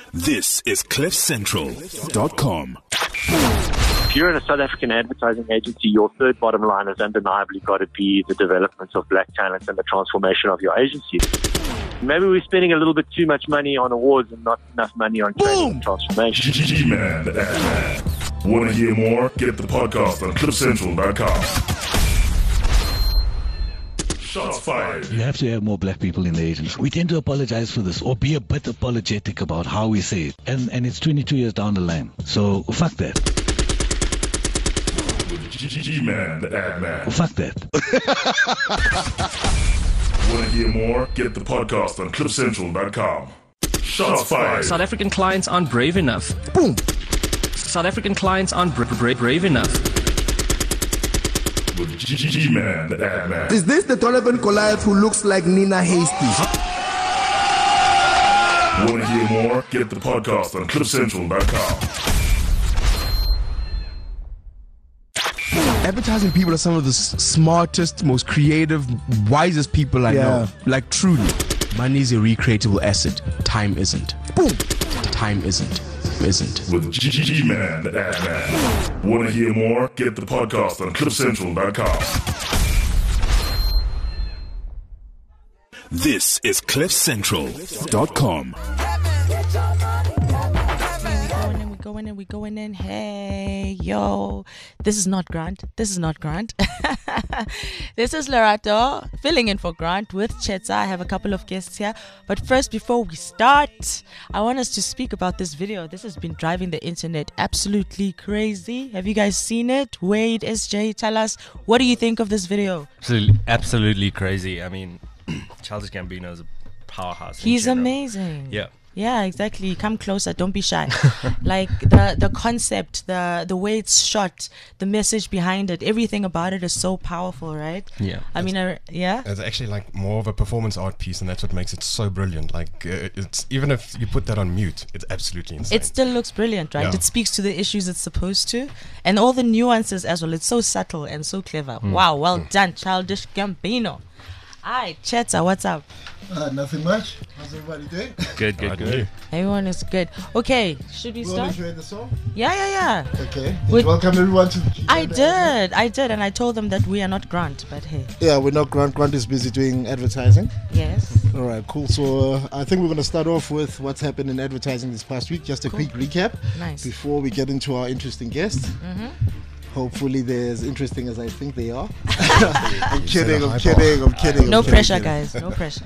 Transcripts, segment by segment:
This is CliffCentral.com. If you're in a South African advertising agency, your third bottom line has undeniably got to be the development of black talent and the transformation of your agency. Maybe we're spending a little bit too much money on awards and not enough money on training and transformation. G-Man, the ad man. Want to hear more? Get the podcast on CliffCentral.com. Shots fired. You have to have more black people in the agency. We tend to apologize for this or be a bit apologetic about how we say it. And it's 22 years down the line. So fuck that. G-Man, the ad man. Fuck that. Want to hear more? Get the podcast on CliffCentral.com. Shots fired. South African clients aren't brave enough. Boom. South African clients aren't brave enough. With G-Man, the ad man. Is this the Donovan Goliath who looks like Nina Hasty? Want to hear more? Get the podcast on CliffCentral.com. Advertising people are some of the smartest, most creative, wisest people I know. Like truly. Money is a recreatable asset. Time isn't. Boom. Time isn't. With G-Man, the ad man. Want to hear more? Get the podcast on CliffCentral.com. This is CliffCentral.com. We going in. Hey, yo. This is not Grant. This is Lerato filling in for Grant with Chetsa. I have a couple of guests here. But first, before we start, I want us to speak about this video. This has been driving the internet absolutely crazy. Have you guys seen it? Wade, SJ, tell us. What do you think of this video? Absolutely crazy. I mean, Childish Gambino is a powerhouse. He's amazing. Yeah. Yeah, exactly. Come closer. Don't be shy. Like the concept, the way it's shot, the message behind it, everything about it is so powerful, right? Yeah. It's actually like more of a performance art piece, and that's what makes it so brilliant. Like it's even if you put that on mute, it's absolutely insane. It still looks brilliant, right? Yeah. It speaks to the issues it's supposed to, and all the nuances as well. It's so subtle and so clever. Wow, well done, Childish Gambino. Hi, Chetsa, what's up? Nothing much. How's everybody doing? Good. Everyone is good. Okay, should we You all start? enjoyed the song? Yeah. Okay. Welcome everyone to I did, and I told them that we are not Grant, but hey. Yeah, we're not Grant. Grant is busy doing advertising. Yes. All right, cool. So I think we're going to start off with what's happened in advertising this past week. Just a quick recap. Nice. Before we get into our interesting guests. Hopefully they're as interesting as I think they are. I'm kidding. No pressure, guys. No pressure.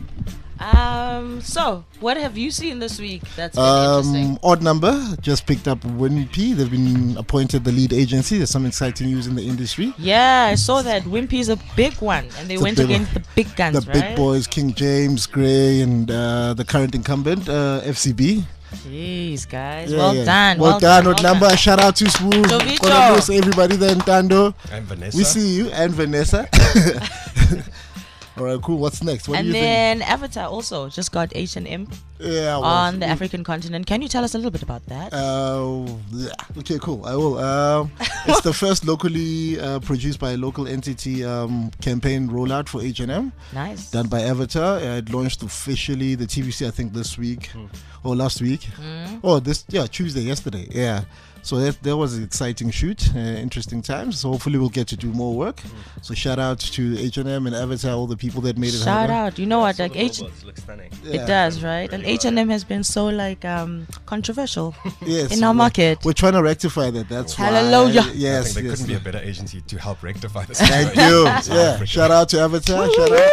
So what have you seen this week that's been interesting? Odd Number just picked up Wimpy. They've been appointed the lead agency. There's some exciting news in the industry. Yeah, I saw that. Wimpy's a big one, and they went against the big guns, the big boys, King James, Gray, and the current incumbent, FCB. Jeez, guys. Yeah, well done. Well done. Odd Number. Shout out to Smooth. Jovicho. Everybody there in Tando. And Vanessa. We see you. And Vanessa. All right, cool. What's next? What do you think? Avatar also just got H&M on the African continent. Can you tell us a little bit about that? Okay, cool. I will. It's the first locally produced by a local entity campaign rollout for H&M. Nice. Done by Avatar. It launched officially the TVC, I think, this week or last week. Tuesday, yesterday. Yeah. So that was an exciting shoot, interesting times. So hopefully we'll get to do more work. So shout out to H&M and Avatar, all the people that made it happen. Shout out. You know what? Like looks stunning. It does, right? And H&M has been so like controversial yes, in our market. We're trying to rectify that. That's Hallelujah. why. Yes, I think there couldn't be a better agency to help rectify this. Thank you. Yeah. Shout out to Avatar. Shout out.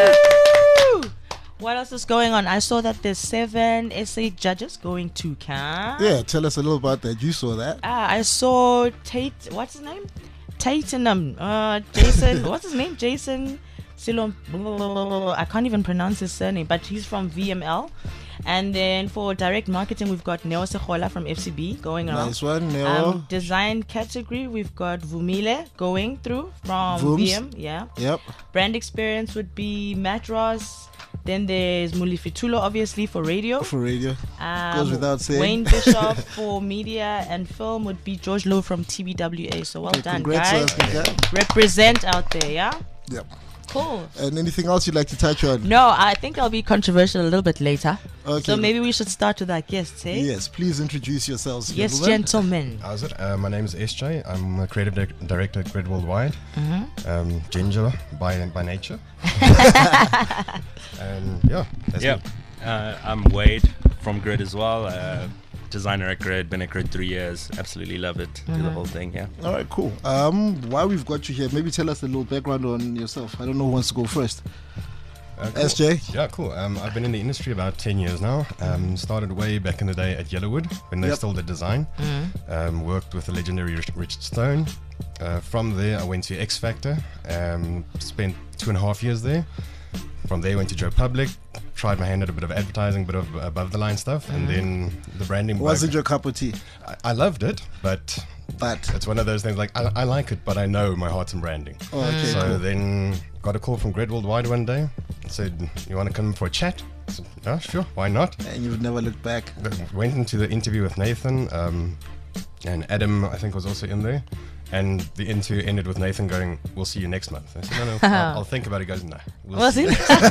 What else is going on? I saw that there's 7 SA judges going to Cannes. Yeah, tell us a little about that. You saw that. I saw what's his name? Jason, what's his name? Jason Silom. I can't even pronounce his surname, but he's from VML. And then for direct marketing, we've got Neo Sekhola from FCB going around. Nice one, Neo. Design category, we've got Vumile going through from Vooms. VM. Yeah. Yep. Brand experience would be Matt Ross. Then there's Mulifitulo, obviously, for radio. Goes without saying. Wayne Bishop for media and film would be George Lowe from TBWA. So well done, guys. Represent out there, yeah? Yep. Cool. And anything else you'd like to touch on? No, I think I'll be controversial a little bit later. Okay. So maybe we should start with our guests, eh? Yes, please introduce yourselves. Yes, gentlemen. gentlemen. How's it? My name is SJ. I'm a creative director at Grid Worldwide. Ginger by nature. And yeah, that's me. I'm Wade from Grid as well. Designer at Grid, been at Grid 3 years. Absolutely love it. Do the whole thing, yeah. All right, cool. While we've got you here, maybe tell us a little background on yourself. I don't know who wants to go first. Cool. SJ? Yeah, cool. I've been in the industry about 10 years now. Started way back in the day at Yellowwood when they still did design. Worked with the legendary Richard Stone. From there, I went to X Factor. Spent 2.5 years there. From there, went to Joe Public. Tried my hand at a bit of advertising, bit of above the line stuff, and then the branding. Wasn't your cup of tea? I loved it, but it's one of those things like I like it, but I know my heart's in branding. Oh, okay, so cool. then got a call from Grid Worldwide one day. Said, "You want to come for a chat?" I said, "Yeah, sure, why not?" And you've never looked back. Went into the interview with Nathan, and Adam, I think, was also in there. And the interview ended with Nathan going, "We'll see you next month." I said, "No, I'll think about it." He goes, "No, we'll see."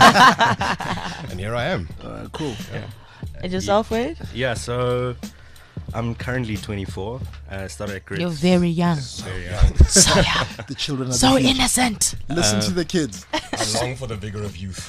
And here I am. Cool. Yeah. And yourself, Wade? Yeah, so I'm currently 24. Started at Grid. You're very young. Very young. So young. The children are So the future. innocent. Listen to the kids. I long for the vigor of youth.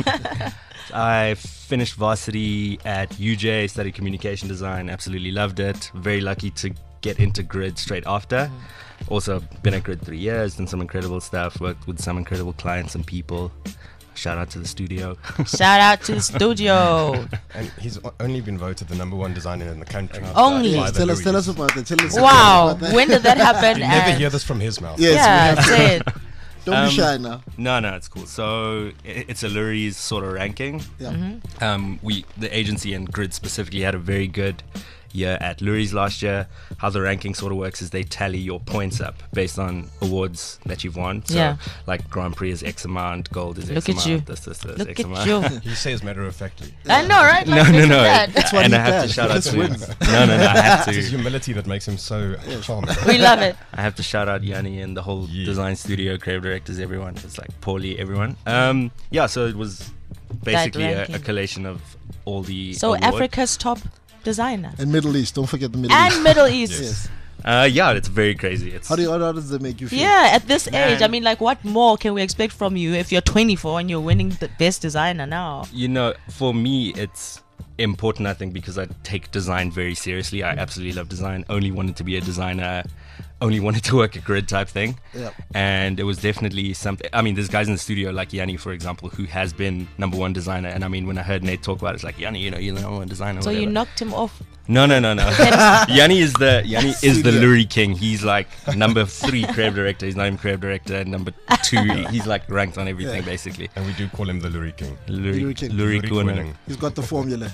I finished varsity at UJ, studied communication design, absolutely loved it. Very lucky to get into Grid straight after. Also been at Grid 3 years, done some incredible stuff, worked with some incredible clients and people. Shout out to the studio. Shout out to the studio. And he's only been voted the #1 designer in the country. Only. by the Tell us Louise. about that. Tell us Wow. about that. When did that happen? You never And- hear this from his mouth. Yes, Yeah, we have. say it. Don't be shy now. No, it's cool. So it's a Lurie's sort of ranking. Yeah. The agency and Grid specifically had a very good year at Lurie's last year. How the ranking sort of works is they tally your points up based on awards that you've won. So Yeah. like Grand Prix is X amount, Gold is Look X at amount, you. this Look X at amount. you. He says matter-of-factly. I know, right? No, Like, no, look no. at that. That's what And he I have to does. shout out Just to wins. No, I have It's his to. humility that makes him so charming. We love it. I have to shout out Yanni and the whole design studio, creative directors, everyone. It's like Paulie, everyone. Yeah, so it was basically a ranking. collation of all the So awards. Africa's top designer. And Middle East. Don't forget the Middle East. And Middle East. Yes. Yeah, it's very crazy. It's How does that make you feel? Yeah, at this Man. age, I mean, like, what more can we expect from you if you're 24 and you're winning the best designer now? You know, for me, it's important, I think, because I take design very seriously. I absolutely love design. Only wanted to be a designer. Only wanted to work at Grid type thing. Yep. And it was definitely something. I mean, there's guys in the studio like Yanni, for example, who has been #1 designer. And I mean, when I heard Nate talk about it, it's like, Yanni, you're the #1 designer. So whatever. you knocked him off. No. Yanni is the Lurie king. He's like #3 creative director. He's not even creative director. #2, he's like ranked on everything basically. And we do call him the Lurie King. Lurie King. Lurie Lurie Kuhn. Quinning. He's got the formula.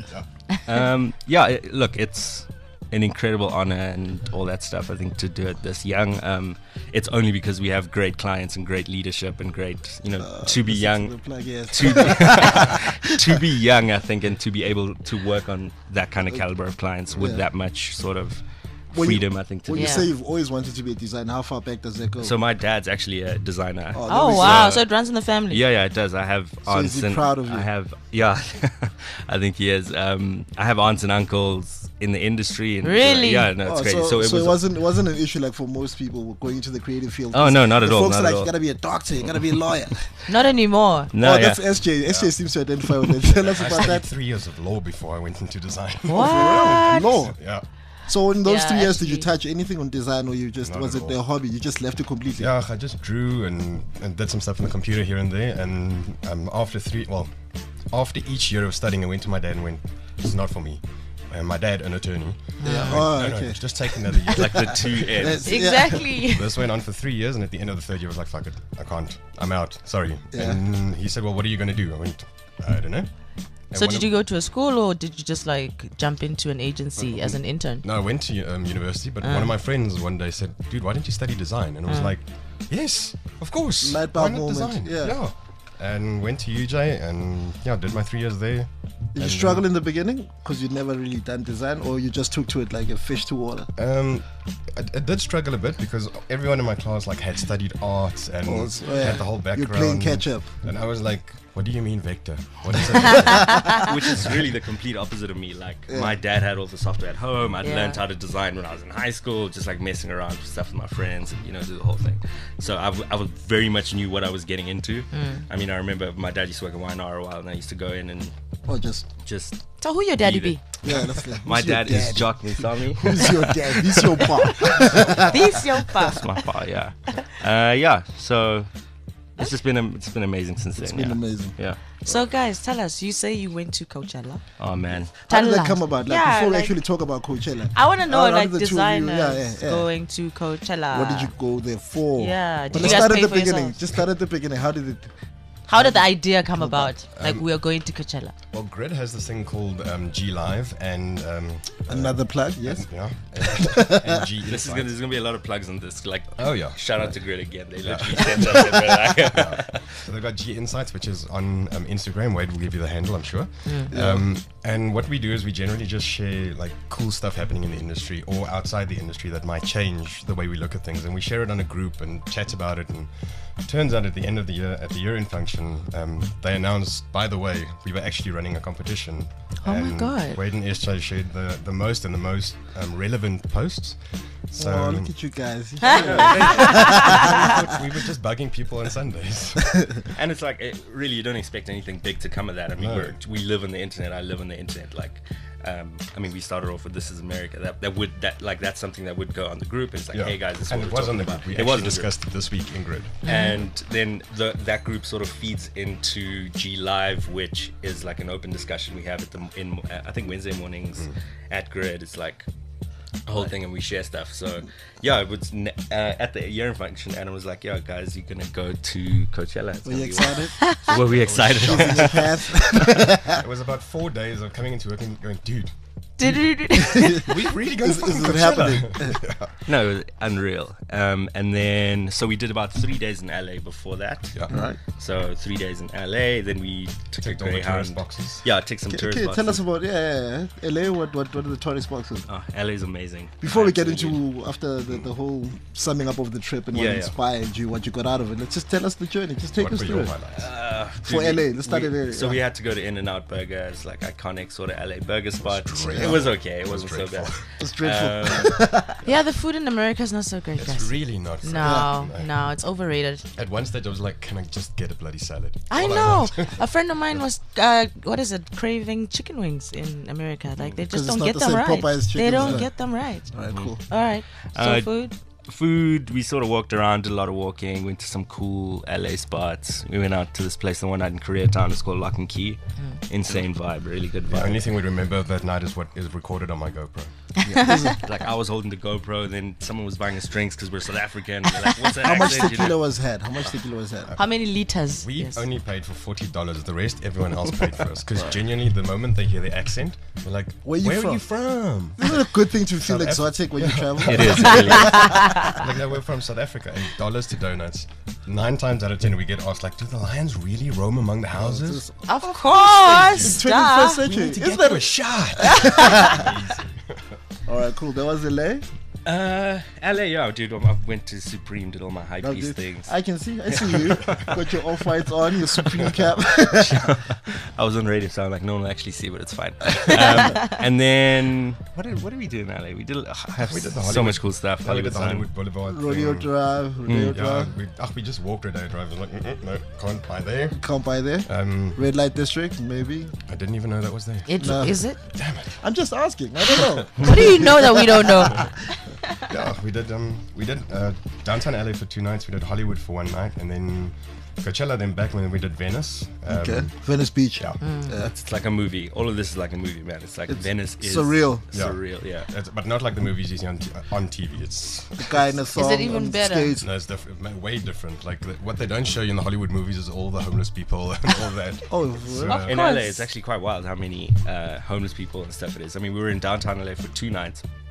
Look, it's an incredible honor and all that stuff. I think to do it this young, it's only because we have great clients and great leadership and great, to be young, to be young, I think, and to be able to work on that kind of caliber of clients with that much sort of freedom, I think. When you say you've always wanted to be a designer, how far back does that go? So my dad's actually a designer. Oh wow! So it runs in the family. Yeah, it does. I have aunts is he and proud of you? I have I think he is. I have aunts and uncles in the industry. And Really? Yeah, no, it's crazy. So it wasn't an issue like for most people going into the creative field. Oh, no, not at all, Folks not are like, at all. you gotta be a doctor, you gotta be a lawyer. Not anymore. No, That's SJ. SJ seems to identify with it. Tell us I about studied that. 3 years of law before I went into design. What? Law. Yeah. So in those Yeah, 3 years, did you actually. touch anything on design, or you just Not was at it all. a hobby? You just left it completely. Yeah, I just drew and did some stuff on the computer here and there. And after each year of studying, I went to my dad and went, "This is not for me." And my dad, an attorney. Yeah. went, Oh, no, okay. just take another year. like the 2 ends. Exactly. This went on for 3 years, and at the end of the third year, I was like, "Fuck it, I can't. I'm out. Sorry." Yeah. And he said, "Well, what are you going to do?" I went, "I don't know." And So one did of- you go to a school or did you just like jump into an agency as an intern? No, I went to university, but one of my friends one day said, "Dude, why don't you study design?" And I was like, "Yes, of course. Light Why bulb not moment, design?" yeah. and went to UJ and did my 3 years there. Did you struggle in the beginning because you'd never really done design, or you just took to it like a fish to water? I did struggle a bit because everyone in my class had studied art and had the whole background. You're playing catch up, and I was like, "What do you mean vector? What is it?" Which is really the complete opposite of me. Like my dad had all the software at home. I'd learned how to design when I was in high school, just like messing around with stuff with my friends and do the whole thing. So I was very much knew what I was getting into. I mean, I remember my dad used to work at YNR a while, and I used to go in and just. So who your daddy be? Yeah, that's good. My dad is Jock Musami. Who's your dad? He's your pa. He's your pa. That's my pa. Yeah. So it's been amazing since then. It's been amazing. Yeah. So guys, tell us. You say you went to Coachella. Oh man. How did that come about? Before we actually talk about Coachella, I want to know designers going to Coachella. What did you go there for? Yeah. But let's start at the beginning. Just start at the beginning. How did the idea come about? We are going to Coachella. Well, Grid has this thing called G Live and another plug, yes. Yeah. And G there's gonna be a lot of plugs on this. Shout out to Grid again. They literally sent us. So they've got G Insights, which is on Instagram. Wade will give you the handle, I'm sure. And what we do is we generally just share cool stuff happening in the industry or outside the industry that might change the way we look at things, and we share it on a group and chat about it. And it turns out at the end of the year, at the year-end function, they announced, by the way, we were actually running a competition. Oh my God. Wade and SJ shared the most relevant posts. So look at you guys. We were just bugging people on Sundays. And it's really, you don't expect anything big to come of that. I mean, we live on the internet. I live on the internet. We started off with This Is America. That's something that would go on the group. It's hey guys, this is what we're talking about. We actually discussed it this week in Grid. And then that group sort of feeds into G Live, which is an open discussion we have I think Wednesday mornings at Grid. It's a whole thing, and we share stuff. So it was at the year-end function, and I was like, "Yo, guys, you're gonna go to Coachella." Were you excited? Were we excited? It was about 4 days of coming into work and going, dude. We really going to Coachella. No, it was unreal. And then so we did about 3 days in LA before that. Yeah. Right. So 3 days in LA. Then we took a Greyhound. Boxes. Yeah, ticked some tourist boxes. Tell us about LA. What are the tourist boxes? Oh, LA is amazing. Before we get into after the whole summing up of the trip and what inspired you, what you got out of it, let's just tell us the journey. Just take us through it. For LA, let's start in LA. So we had to go to In-N-Out Burger. It's iconic sort of LA burger spot. It was okay. It wasn't so bad. It's dreadful. The food in America is not so great, guys. It's really not. No, it's overrated. At one stage, I was like, "Can I just get a bloody salad?" I know. A friend of mine was, craving chicken wings in America. They just don't get them right. They don't get them right. All right, cool. All right. So food, we sort of walked around, did a lot of walking, went to some cool LA spots. We went out to this place the one night in Koreatown. It's called Lock and Key. Insane vibe, really good vibe. The only thing we remember of that night is what is recorded on my GoPro. I was holding the GoPro, then someone was buying us drinks because we're South African. We're like, what's that? How much tequila was had? How many liters? We only paid for $40. The rest, everyone else paid for us. Because genuinely, the moment they hear the accent, they're like, where are you from? Isn't it a good thing to feel exotic when you travel? It is, really. We're from South Africa, and dollars to donuts. 9 times out of 10, we get asked, do the lions really roam among the houses? Of course. 21st century. We need to get that a shot. All right, cool. That was LA. LA, dude. I went to Supreme, did all my high piece things. I see you. Got your off-whites on, your Supreme cap. I was on radio, so I'm like, no one will actually see, but it's fine. And then what did we do in LA? We did so much cool stuff. We did the Hollywood Boulevard, Rodeo Drive. We just walked Rodeo Drive. I was like, no, can't buy there. Can't buy there. Red Light District, maybe. I didn't even know that was there. Is it? Damn it! I'm just asking. I don't know. What do you know that we don't know? Yeah, we did downtown LA for 2 nights. We did Hollywood for 1 night, and then Coachella. Then back when we did Venice. Venice Beach. Yeah. It's like a movie. All of this is like a movie, man. It's Venice is surreal. Surreal, yeah. But not like the movies you see on TV. It's the guy in the song. Is it even better? Skates. No, it's different. Way different. What they don't show you in the Hollywood movies is all the homeless people and all that. In LA, it's actually quite wild how many homeless people and stuff it is. I mean, we were in downtown LA for 2 nights.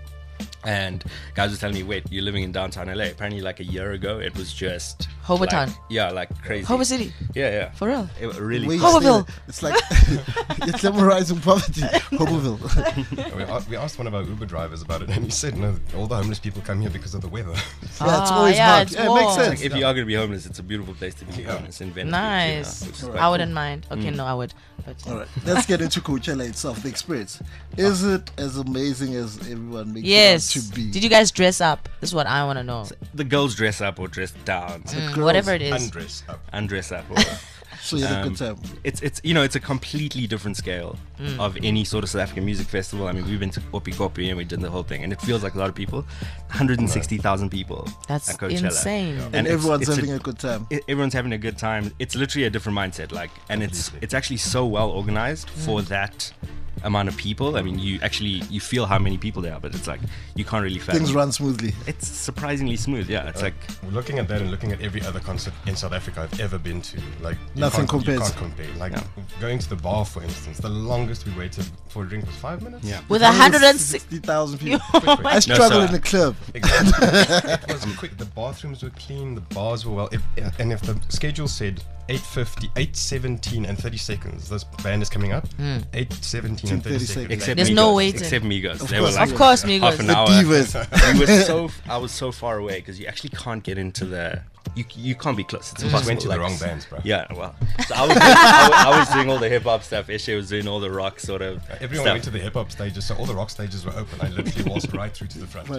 And guys were telling me, wait, you're living in downtown LA. Apparently, like a year ago, it was just Hoboken. like, yeah, like crazy. Hobo City. Yeah. For real. It really. Wait, Hoboville. It's like you're glamorizing poverty. Hoboville. We asked one of our Uber drivers about it, and he said, no, all the homeless people come here because of the weather. Yeah, it's always hot. it's Yeah, it makes warm. sense. Like, if you are going to be homeless, it's a beautiful place to be homeless in Venice. Nice. which is quite I cool. wouldn't mind. Okay, no, I would. But All right, let's get into Coachella itself, the experience. Is it as amazing as everyone makes yes. it out to be? Did you guys dress up? This is what I want to know. The girls dress up or dress down. Whatever it is. Undress up. Undress up. Or, So you had a good time. it's it's a completely different scale of any sort of South African music festival. I mean, we've been to Kopi Kopi and we did the whole thing, and it feels like a lot of people. 160,000 people. That's at Coachella. insane. And it's- everyone's it's having a good time. Everyone's having a good time. It's literally a different mindset, like, and it's actually so well organized for that amount of people. I mean, you feel how many people there are, but it's like you can't really fathom. Things run smoothly. It's surprisingly smooth. Yeah, it's like We're looking at that and looking at every other concert in South Africa I've ever been to. Like Nothing you compares. can't compare. Like going to the bar, for instance, the longest we waited for a drink was 5 minutes. Yeah. With 160. 60,000 people. Oh my I struggle so- in the club. Exactly. It was quick. The bathrooms were clean. The bars were well. And if the schedule said 8:50, 8:17 and 30 seconds, this band is coming up. 8:17 and 30 seconds. except There's Migos, no waiting. Except Migos. Of They course, were like Of course, half Migos. an The hour. divas. We were I was so far away because you actually can't get into the. You can't be close. It's You impossible. just went to the like, wrong bands, bro. Yeah, well, so I was doing all the hip hop stuff. Ishe was doing all the rock sort of Everyone stuff. went to the hip hop stages, so all the rock stages were open. I literally walked right through to the front.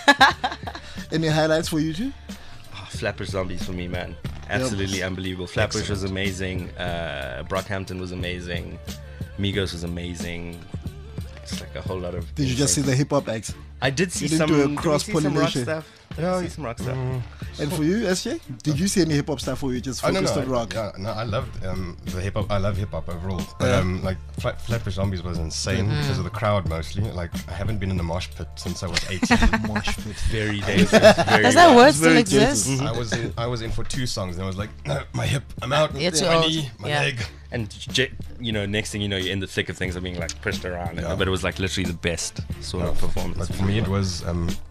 Any highlights for you two? Flatbush Zombies for me, man. Absolutely unbelievable. Flatbush was amazing. Brockhampton was amazing. Migos was amazing. It's like a whole lot of. Did you just see the hip hop acts? I did see You didn't some. do a did we see some rock cross-pollination? stuff. Yeah, See some rock stuff. And for you, SJ? Did you see any hip hop stuff or you just Oh, focused on rock? Yeah, no, I loved the hip hop. I love hip hop overall. But like Flatbush Zombies was insane because of the crowd mostly. Like I haven't been in a mosh pit since I was 18. Mosh pit. Very dangerous. Very Does that wild. word still very exist? I was in for 2 songs and I was like, no, my hip, I'm out. It's my your- knee, my yeah. leg. And next thing you know, you're in the thick of things are being like pushed around. Yeah. But it was like literally the best sort of performance. But for me, it was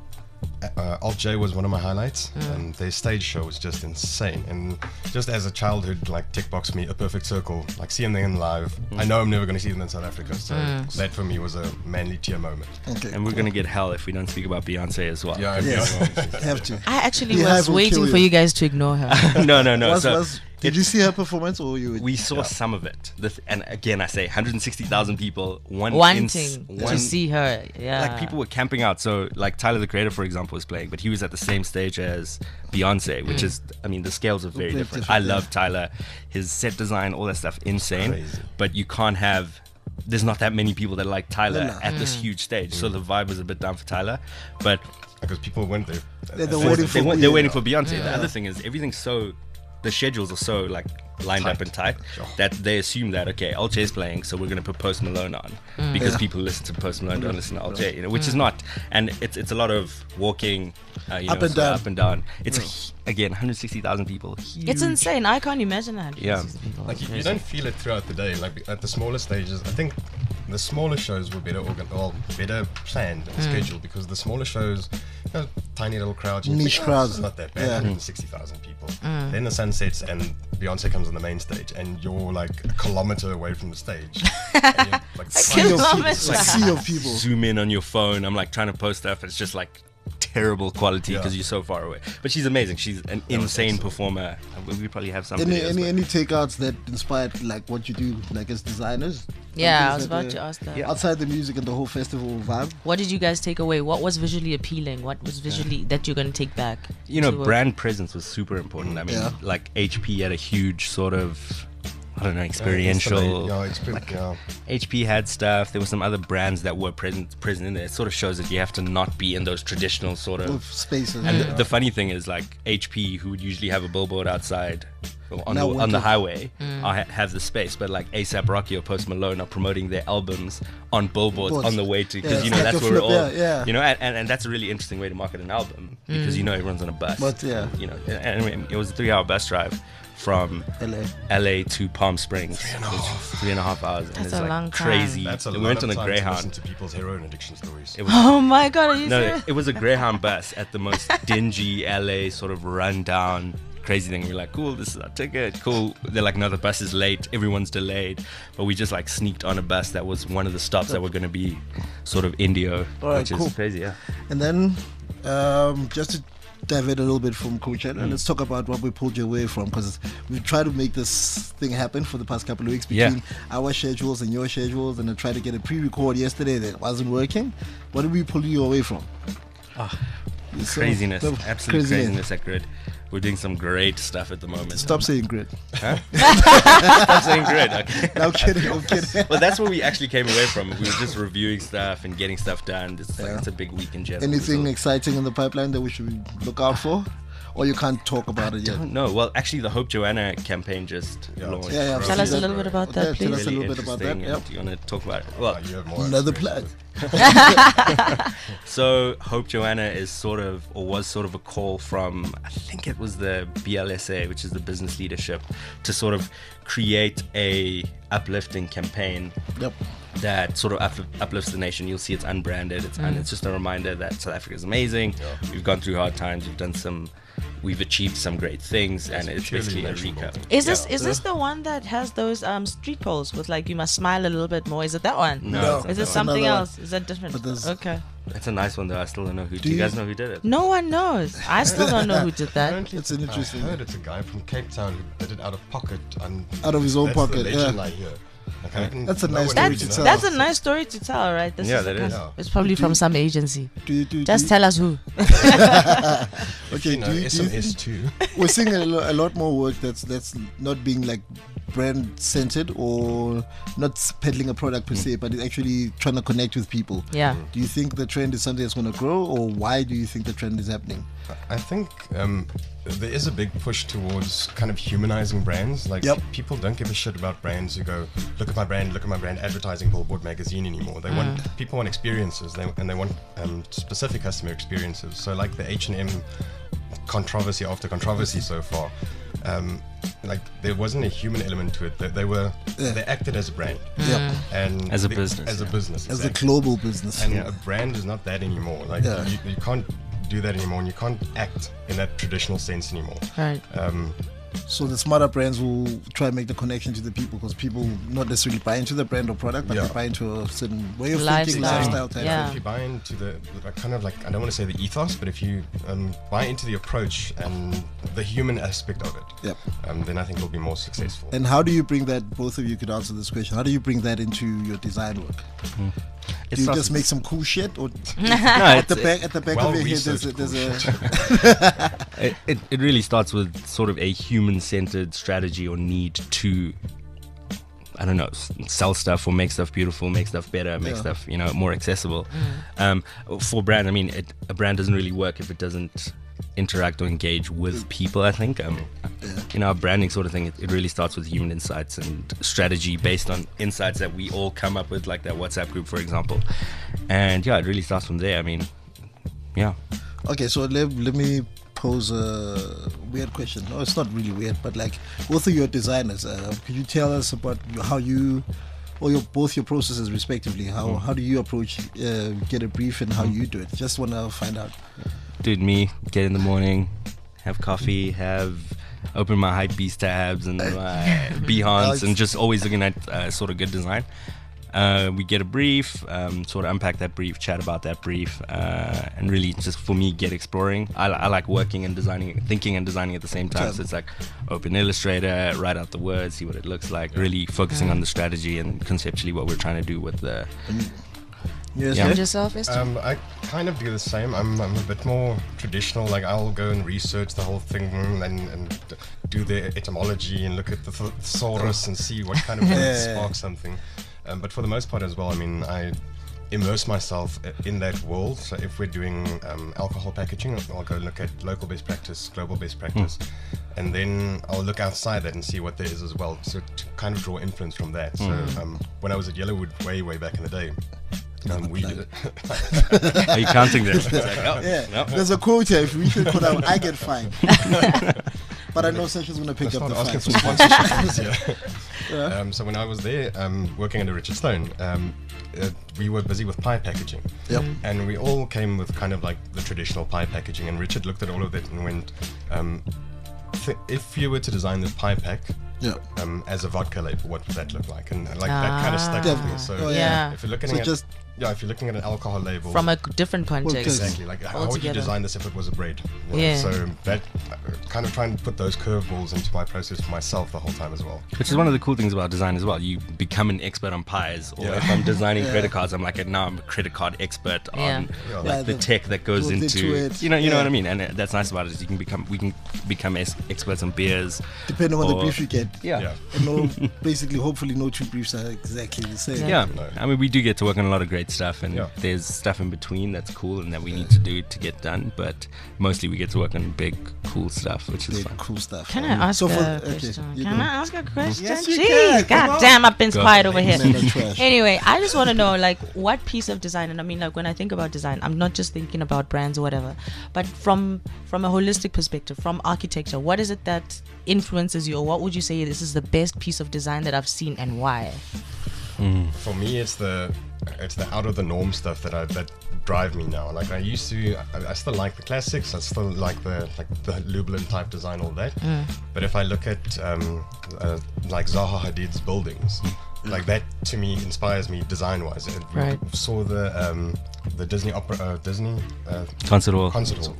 Alt J was one of my highlights, and their stage show was just insane. And just as a childhood, like tick box me, a perfect circle, like seeing them live. I know I'm never going to see them in South Africa, so that for me was a manly tear moment. Okay. And we're gonna get hell if we don't speak about Beyonce as well. Yeah, Yes, yeah. have to. I actually Beehive was will waiting kill for you. you guys to ignore her. no. Did you see her performance or you? We saw some of it. And again, I say 160,000 people. Wanting to see her. Yeah. Like people were camping out. So like Tyler the Creator, for example, was playing, but he was at the same stage as Beyonce, which is, I mean, the scales are very Very different. different, I yeah. love Tyler, his set design, all that stuff, insane. Crazy. But you can't have. There's not that many people that like Tyler No. at this huge stage, so the vibe was a bit down for Tyler. But Because people went there. They're waiting for they're Beyonce. waiting for Beyonce. The other thing is everything's so. The schedules are so like lined up and tight that they assume that okay, Alt J is playing, so we're gonna put Post Malone on because people listen to Post Malone, don't listen to Alt J, which is not. And it's a lot of walking, Up and down. up and down. It's again 160,000 people. Huge. It's insane. I can't imagine that. Yeah. Like you don't feel it throughout the day. Like at the smaller stages, I think the smaller shows were better better planned and scheduled because the smaller shows, tiny little crowds, you Niche think, crowds. it's not that bad. Yeah. 160,000 people. Then the sun sets and Beyonce comes on the main stage, and you're like a kilometer away from the stage. And you're, like, Sea of people. Kilometers. Like sea of people. Zoom in on your phone. I'm like trying to post stuff. It's just like terrible quality because you're so far away. But she's amazing. She's an insane performer. We probably have some. videos, but- Any takeouts that inspired like what you do like as designers? Yeah, I Things was that, about to ask that. Outside the music and the whole festival vibe. What did you guys take away? What was visually appealing? What was visually that you're going to take back? You know, to work? brand presence was super important. I mean, Yeah. like HP had a huge sort of, I don't know, experiential. HP had stuff. There were some other brands that were present in there. It sort of shows that you have to not be in those traditional sort Of of. spaces. And the funny thing is, like HP, who would usually have a billboard outside on Now the, on the working. highway, have the space. But like ASAP Rocky or Post Malone are promoting their albums on billboards Boards. on the way to, Yeah, because it's you know like that's a where it flip, all, yeah. you know, and that's a really interesting way to market an album because you know everyone's on a bus. But, yeah. you know, and it was a 3-hour bus drive from LA to Palm Springs. 3.5 hours. That's and it's a like long time. crazy. That's a we lot went of on a time to Greyhound. listen to people's heroin addiction stories. It was, Oh my God, are you no, serious? it was a Greyhound bus at the most dingy LA sort of rundown crazy thing. We're like, cool, this is our ticket, cool. They're like, no, the bus is late, everyone's delayed. But we just like sneaked on a bus that was one of the stops that were going to be sort of Indio, which is crazy, yeah. And then just to divert a little bit from Coachella, and let's talk about what we pulled you away from, because we tried to make this thing happen for the past couple of weeks between our schedules and your schedules, and I tried to get a pre-record yesterday that wasn't working. What did we pull you away from? Craziness, absolute craziness. craziness at Grid. We're doing some great stuff at the moment. Stop saying Grid. Huh? Stop saying Grid. Okay. No, I'm kidding. Well, that's what we actually came away from. We were just reviewing stuff and getting stuff done. It's a big week in general. Anything exciting in the pipeline that we should look out for? Or you can't talk about it yet? No, well, actually, the Hope Joanna campaign just launched. Yeah. Tell us a little bit about that, please. Tell us a little bit about that. Interesting, and do you want to talk about it? Well, You have more Another experience plug. so Hope Joanna is sort of, or was sort of a call from, I think it was the BLSA, which is the business leadership, to sort of create a uplifting campaign that sort of uplifts the nation. You'll see it's unbranded. It's just a reminder that South Africa is amazing. We've gone through hard times. We've achieved some great things, and it's basically a recap. Is this the one that has those street poles with like you must smile a little bit more? Is it that one? No. Is it something else? Is that different? Okay. It's a nice one though. I still don't know who. Do you guys know who did it? No one knows. I still don't know who did that. Apparently, It's an interesting. I heard it's a guy from Cape Town who did it out of pocket. Out of his own that's pocket, The legend yeah. I hear. Like, I reckon That's a no nice one story really to knows. tell. That's a nice story to tell, right? This Yeah, that is. It's probably from some agency. Do Just tell us who. Okay, You know, SMS too. we're seeing a lot more work that's not being like brand centered or not peddling a product per se, but it's actually trying to connect with people. Yeah. Do you think the trend is something that's going to grow, or why do you think the trend is happening? I think there is a big push towards kind of humanizing brands. Like people don't give a shit about brands who go, look at my brand, advertising Billboard magazine anymore. They want people want experiences, and they want specific customer experiences. So like the H&M controversy after controversy so far, like there wasn't a human element to it. They acted as a brand, and As a business. as a business, As a exactly. global business. And a brand is not that anymore. Like you can't do that anymore, and you can't act in that traditional sense anymore. Right. So the smarter brands will try and make the connection to the people, because people not necessarily buy into the brand or product, but they buy into a certain way of thinking, lifestyle type. Yeah. If you buy into the kind of like, I don't want to say the ethos, but if you buy into the approach and the human aspect of it, then I think we'll be more successful. And how do you bring that? Both of you could answer this question. How do you bring that into your design work? Do you just make some cool shit, or at the back of your head there's a It really starts with sort of a human-centered strategy or need to, I don't know, sell stuff or make stuff beautiful, make stuff better, make stuff more accessible. For brand, I mean, a brand doesn't really work if it doesn't interact or engage with people. I think our branding sort of thing, it really starts with human insights and strategy based on insights that we all come up with, like that WhatsApp group, for example. And it really starts from there. I mean, Okay, so let me pose a weird question. No, it's not really weird, but like both of your designers, could you tell us about how you, or both your processes respectively? How do you approach get a brief, and how you do it? Just want to find out. Dude, me get in the morning, have coffee, open my Hypebeast tabs and my Behance, and just always looking at sort of good design. We get a brief, sort of unpack that brief, chat about that brief, and really just for me get exploring. I like working and designing, thinking and designing at the same time. So it's like open Illustrator, write out the words, see what it looks like, really focusing on the strategy and conceptually what we're trying to do with the... Yourself, I kind of do the same. I'm a bit more traditional. Like I'll go and research the whole thing and do the etymology and look at the thesaurus and see what kind of words spark something. But for the most part as well, I mean, I immerse myself in that world. So if we're doing alcohol packaging, I'll go look at local best practice, global best practice, and then I'll look outside that and see what there is as well. So to kind of draw influence from that. So when I was at Yellowwood way back in the day, we did it. Are you counting this? It's like, There's a quote here: if we should put out, I get fined. But I know Sasha's going to pick up the asking fight. for sponsorship. Yeah. So when I was there working under Richard Stone, we were busy with pie packaging. Yep. And we all came with kind of like the traditional pie packaging. And Richard looked at all of it and went, if you were to design this pie pack as a vodka label, what would that look like? And like that kind of stuck with me. So if you're looking at if you're looking at an alcohol label from a different context, exactly, like how would you design this if it was a bread? So that kind of trying to put those curveballs into my process for myself the whole time as well. Which is one of the cool things about design as well. You become an expert on pies, or if I'm designing credit cards, I'm like, now I'm a credit card expert on like the tech that goes into it. You know what I mean? And that's nice about it is we can become experts on beers, depending on the brief you get. And basically, hopefully, no two briefs are exactly the same. I mean, we do get to work on a lot of great stuff, and there's stuff in between that's cool and that we need to do to get done, but mostly we get to work on big cool stuff, which is fun. Cool stuff. Can I ask a question? Can I ask a question? Yes, you Jeez, can. God damn, I've been quiet over here. Trash. Anyway, I just want to know, like, what piece of design, and I mean, like, when I think about design, I'm not just thinking about brands or whatever, but from a holistic perspective, from architecture, what is it that influences you, or what would you say this is the best piece of design that I've seen, and why? For me, it's the out of the norm stuff that drive me now. Like I still like the classics. I still like the Lublin type design, all that. But if I look at like Zaha Hadid's buildings, like that to me inspires me design wise. We saw the Disney concert hall,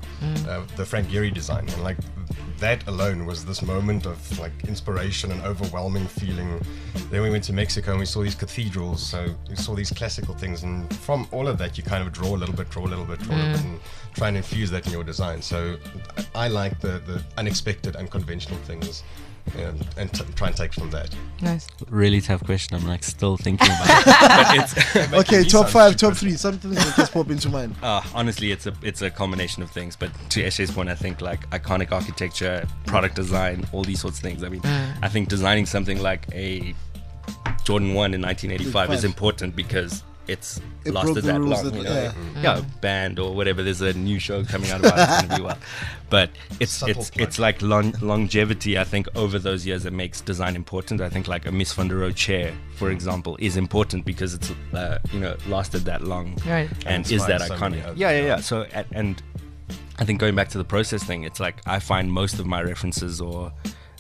the Frank Gehry design, and like that alone was this moment of like inspiration and overwhelming feeling. Then we went to Mexico and we saw these cathedrals, so we saw these classical things, and from all of that you kind of draw a little bit, and try and infuse that in your design. So I like the unexpected, unconventional things, and try and take from that. Nice. Really tough question. I'm like still thinking about it. But okay, top 5, top 3, something that just pop into mind. Honestly, it's a combination of things. But to Eshe's point, I think like iconic architecture, product design, all these sorts of things. I mean, I think designing something like a Jordan 1 in 1985 is important because it lasted that long. Band or whatever. There's a new show coming out about it. It's gonna be wild. But it's like longevity. I think over those years it makes design important. I think like a Mies van der Rohe chair, for example, is important because it's lasted that long, and is that iconic. So and I think going back to the process thing, it's like I find most of my references or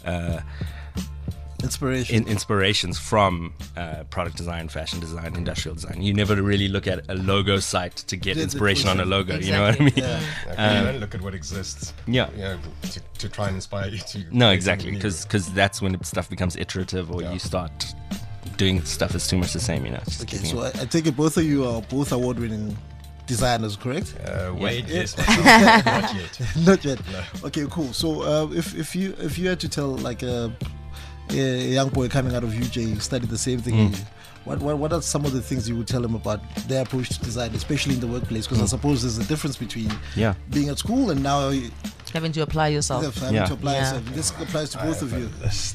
inspirations from product design, fashion design, industrial design. You never really look at a logo site to get inspiration on a logo. Exactly. You know what I mean? You don't look at what exists. To try and inspire you to. No, exactly, because that's when stuff becomes iterative, or you start doing stuff that's too much the same. Okay, so I take it both of you are both award-winning designers, correct? Wait, yes, not yet. Not yet. No. Okay, cool. So if you had to tell like a young boy coming out of UJ, studied the same thing as you, what are some of the things you would tell him about their approach to design, especially in the workplace? Because I suppose there's a difference between being at school and now having to apply yourself. This applies to both of you.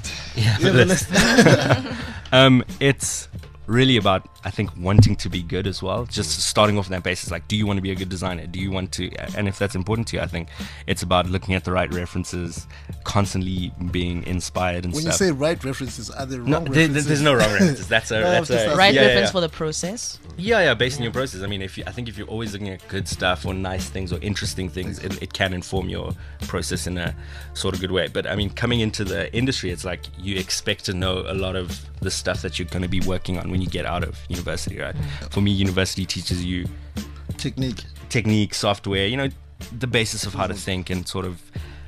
It's really about, I think, wanting to be good as well. Just starting off on that basis, like, do you want to be a good designer? Do you want to, and if that's important to you, I think it's about looking at the right references, constantly being inspired and when stuff. When you say right references, are there wrong references? There's no wrong references. That's a right reference for the process. Based on your process. I mean, I think if you're always looking at good stuff or nice things or interesting things, it can inform your process in a sort of good way. But I mean, coming into the industry, it's like you expect to know a lot of the stuff that you're going to be working on when you get out of university, right? For me, university teaches you technique, software, the basis of how to think and sort of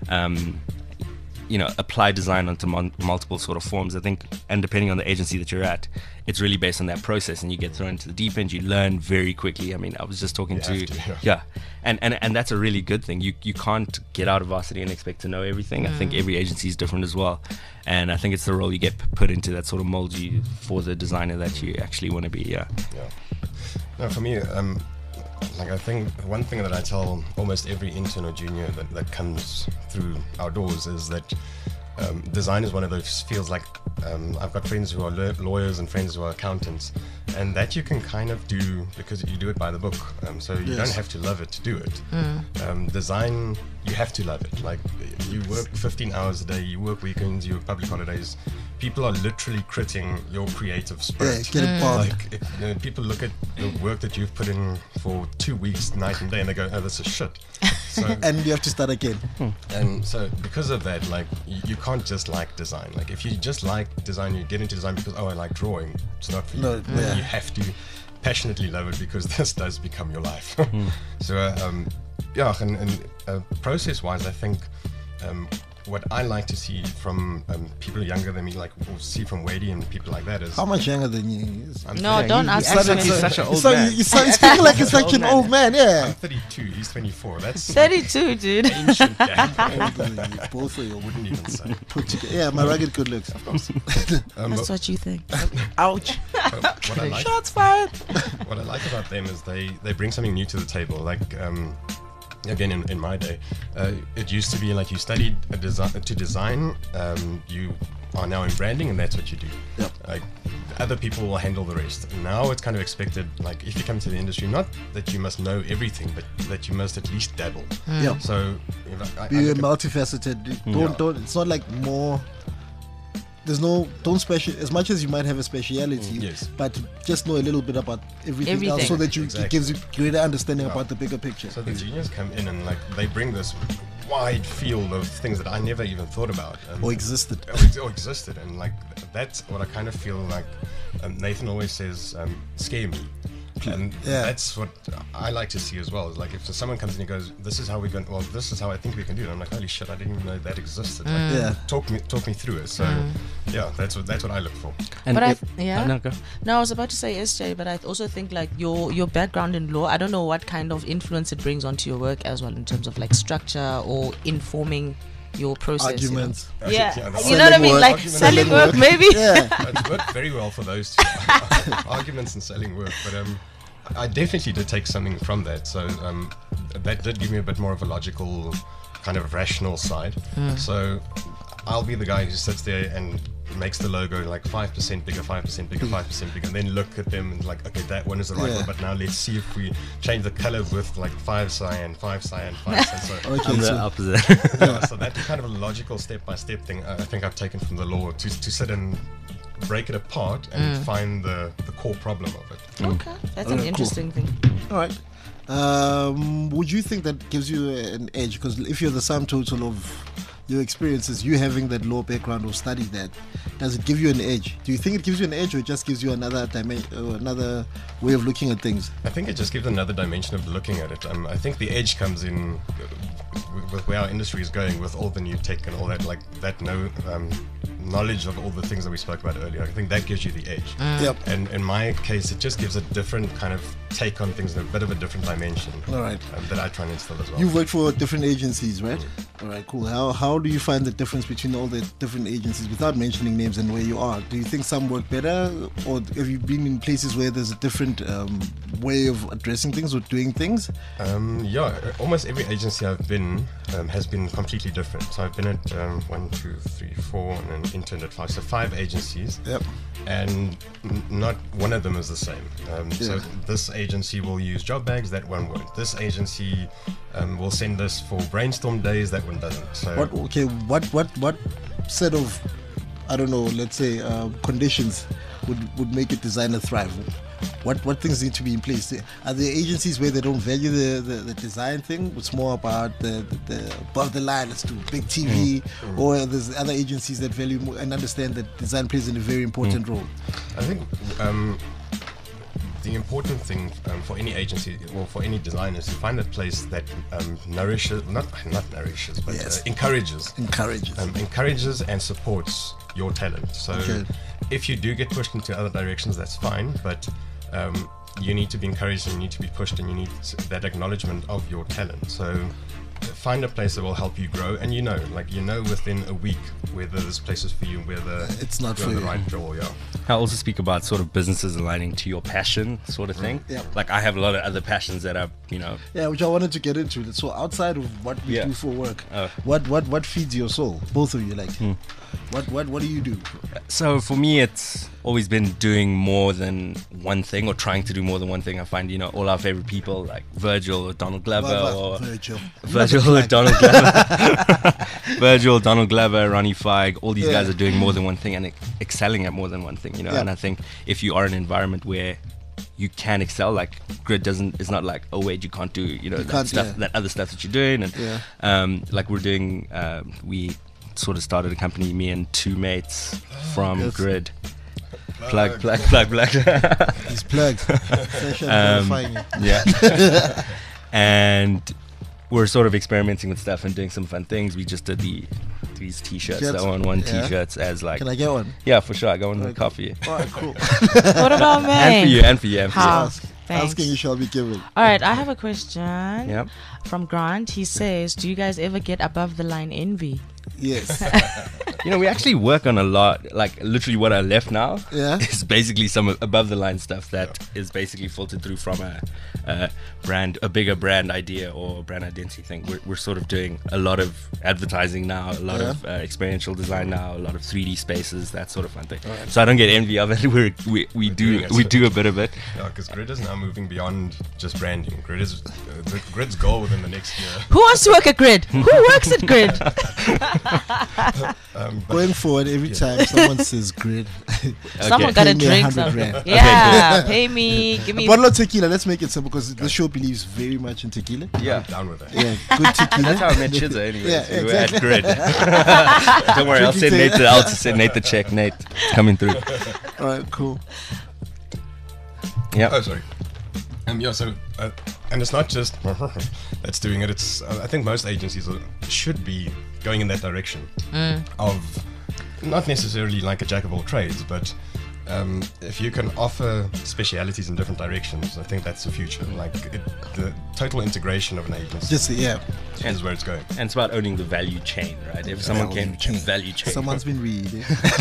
apply design onto multiple sort of forms. I think, and depending on the agency that you're at, it's really based on that process, and you get thrown into the deep end. You learn very quickly. I mean, I was just talking and that's a really good thing. You can't get out of varsity and expect to know everything. I think every agency is different as well, and I think it's the role you get put into that sort of mold you for the designer that you actually want to be. No, for me, I think one thing that I tell almost every intern or junior that comes through our doors is that design is one of those fields. Like I've got friends who are lawyers and friends who are accountants, and that you can kind of do because you do it by the book. So you don't have to love it to do it. Design, you have to love it. Like you work 15 hours a day, you work weekends, you work public holidays. People are literally critting your creative spirit. Yeah, get it bombed. Like people look at the work that you've put in for 2 weeks, night and day, and they go, "Oh, this is shit." So, and you have to start again. And so because of that, like you can't just like design. Like if you just like design, you get into design because I like drawing. It's not for you. You have to passionately love it because this does become your life. So process-wise, I think what I like to see from people younger than me, like or see from Wadey and people like that, is how much younger than you? Don't ask him. He's such an old man. He's speaking like he's such an old man. Yeah. I'm 32. He's 24. That's 32, dude. ancient gap. Both of you Wouldn't even say. put together. Yeah, my rugged good looks. Of course. That's what you think. Ouch. What I like, Shots fired. what I like about them is they bring something new to the table. Like again, in my day, it used to be like you studied to design. You are now in branding, and that's what you do. Yep. Like other people will handle the rest. Now it's kind of expected. Like if you come to the industry, not that you must know everything, but that you must at least dabble. Yeah. So be multifaceted. Don't. It's not like more. Don't special as much as you might have a speciality. Yes. But just know a little bit about everything. else so that it gives you greater understanding about the bigger picture. So the juniors come in and like they bring this wide field of things that I never even thought about or existed. And like that's what I kind of feel like Nathan always says, scare me. And that's what I like to see as well. Is like if someone comes in and goes, "This is how we're going." Well, this is how I think we can do it. I'm like, "Holy shit! I didn't even know that existed." Like, talk me through it. So that's what I look for. And No, I was about to say SJ, but I also think like your background in law. I don't know what kind of influence it brings onto your work as well in terms of like structure or informing your process. Arguments. You know what I mean? Like selling work, maybe. It's worked very well for those two. Arguments and selling work, but I definitely did take something from that. So that did give me a bit more of a logical, kind of rational side. So I'll be the guy who sits there and makes the logo like 5% bigger, 5% bigger, 5% bigger, and then look at them and like, okay, that one is the right one, but now let's see if we change the color with like 5 cyan, 5 cyan, 5 cyan. So I'm the opposite. So that's kind of a logical step-by-step thing I think I've taken from the law to sit and break it apart and find the core problem of it. Okay, that's an interesting thing. All right. Would you think that gives you an edge? Because if you're the sum total of your experiences, you having that law background or studied that, does it give you an edge? Do you think it gives you an edge, or it just gives you another another way of looking at things? I think it just gives another dimension of looking at it. I think the edge comes in with where our industry is going, with all the new tech and all that, like that knowledge of all the things that we spoke about earlier. I think that gives you the edge. Yep. And in my case, it just gives a different kind of take on things, a bit of a different dimension. All right. That I try and instill as well. You've worked for different agencies, right? All right, cool. How do you find the difference between all the different agencies, without mentioning names, and where you are? Do you think some work better, or have you been in places where there's a different way of addressing things or doing things? Almost every agency I've been has been completely different. So I've been at 1, 2, 3, 4, and then interned at 5. So 5 agencies. Yep. And not one of them is the same. So this agency will use job bags, that one won't. This agency will send us for brainstorm days, that one doesn't. So what set of, I don't know, let's say conditions would make a designer thrive? What things need to be in place? Are there agencies where they don't value the design thing? It's more about the above the line, let's do big TV, or there's other agencies that value more and understand that design plays in a very important role? I think the important thing for any agency or for any designer is to find a place that nourishes, not nourishes, but encourages and supports your talent. So if you do get pushed into other directions, that's fine, but you need to be encouraged and you need to be pushed, and you need that acknowledgement of your talent. So find a place that will help you grow, and you know within a week whether this place is for you, whether it's not you're for on the you. right draw. Yeah. I also speak about sort of businesses aligning to your passion, sort of thing. Yeah. Like I have a lot of other passions that are, Yeah, which I wanted to get into. So outside of what we do for work, Oh. what feeds your soul? Both of you, like, what do you do? So for me, it's always been doing more than one thing, or trying to do more than one thing. I find, all our favorite people like Virgil or Donald Glover, or Virgil or Donald Glover, Virgil, Donald Glover, Ronnie Feig. All these guys are doing more than one thing and excelling at more than one thing. And I think if you are in an environment where you can excel, like Grid is not like, oh wait, you can't do that other stuff that you're doing, and like we're doing, we sort of started a company, me and two mates from Grid. Plug. He's plugged. Yeah. And we're sort of experimenting with stuff and doing some fun things. We just did these t-shirts, that one t-shirts as like. Can I get one? Yeah, for sure. I got one in the car for you. Alright, cool. What about me? And for you. Asking you shall be given. All right, I have a question. Yep. From Grant. He says, do you guys ever get above the line envy? Yes. We actually work on a lot. Like literally, what I left now is basically some above the line stuff that is basically filtered through from a bigger brand idea or brand identity thing. We're sort of doing a lot of advertising now, a lot of experiential design now, a lot of 3D spaces, that sort of fun thing. Right. So I don't get envy of it. We do a bit of it. Yeah, because Grid is now moving beyond just branding. Grid is Grid's goal within the next year. Who wants to work at Grid? Who works at Grid? Going forward, every time someone says Grid, someone got a drink. Yeah, pay me, give me a bottle of tequila. Let's make it simple because the show believes very much in tequila. Yeah, I'm down with that. Yeah, good tequila. That's how I met Chidza anyway. Yeah, so exactly. we were at Grid. Don't worry, I'll send Nate the check. Nate, it's coming through. All right, cool. Yeah. Oh, sorry. So, and it's not just that's doing it. It's I think most agencies should be going in that direction of not necessarily like a jack of all trades, but if you can offer specialities in different directions, I think that's the future. Like the total integration of an agency. Is where it's going. And it's about owning the value chain, right? If someone can value chain. Someone's been reading.